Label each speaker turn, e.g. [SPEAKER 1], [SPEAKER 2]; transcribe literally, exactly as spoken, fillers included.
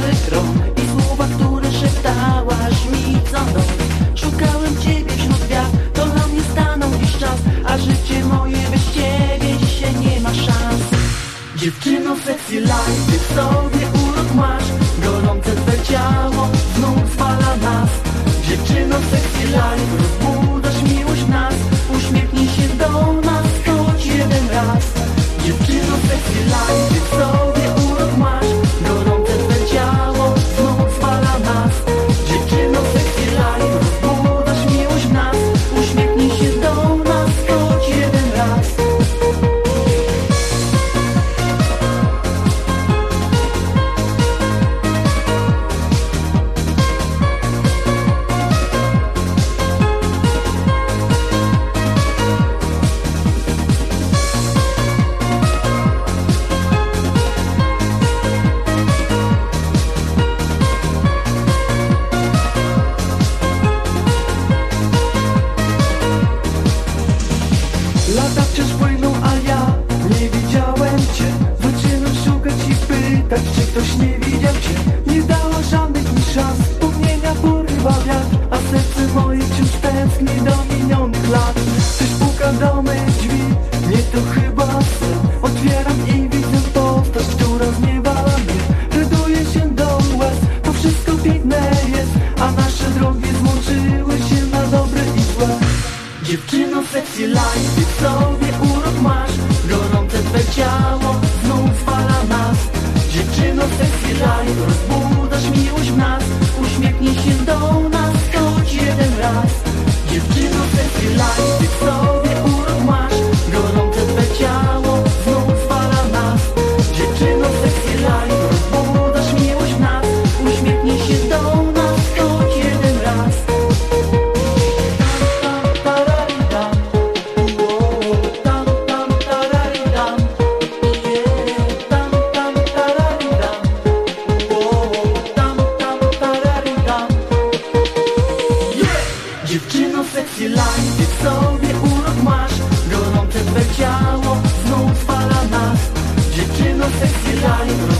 [SPEAKER 1] twych rąk i słowa, które szeptałaś mi co noc. Szukałem ciebie wśród gwiazd, to na mnie stanął dziś czas, a życie moje bez ciebie dzisiaj nie ma szans. Dziewczyno sexy life, ty w sobie urok masz, gorące twe ciało znów spala nas. Dziewczyno sexy life, rozbudzasz miłość w nas, uśmiechnij się do nas choć jeden raz. Dziewczyno sexy life, ty w sobie urok masz, gorące twe ciało znów spala nas. Dziewczyno sexy life, rozbudzasz miłość w nas, uśmiechnij się do nas choć jeden raz. Lata wciąż płyną, a ja nie widziałem cię. Zaczynam szukać i pytać, czy ktoś nie widział cię. Nie dała żadnych mi szans, wspomnienia porywa wiatr, a serce moje wciąż tęskni do minionych lat. Ktoś puka do mych drzwi, nie to chyba sen. Otwieram i widzę postać, która zniewala mnie. Raduje się do łez, to wszystko piękne jest, a nasze drogi złączyły się na dobre i złe. Dziewczyno sexy life, ty w sobie urok masz, gorące twe ciało znów spala nas. Dziewczyno sexy life, rozbudzasz miłość w nas, uśmiechnij się do nas choć jeden raz. Dziewczyno sexy life, ty w sobie urok masz, gorące twe ciało znów spala nas. Dziewczyno sexy life, rozbudzasz miłość w nas, uśmiechnij się do nas choć jeden raz. Dziewczyno sexy life, ty w sobie urok masz, gorące twe ciało znów spala nas. Dziewczyno sexy life.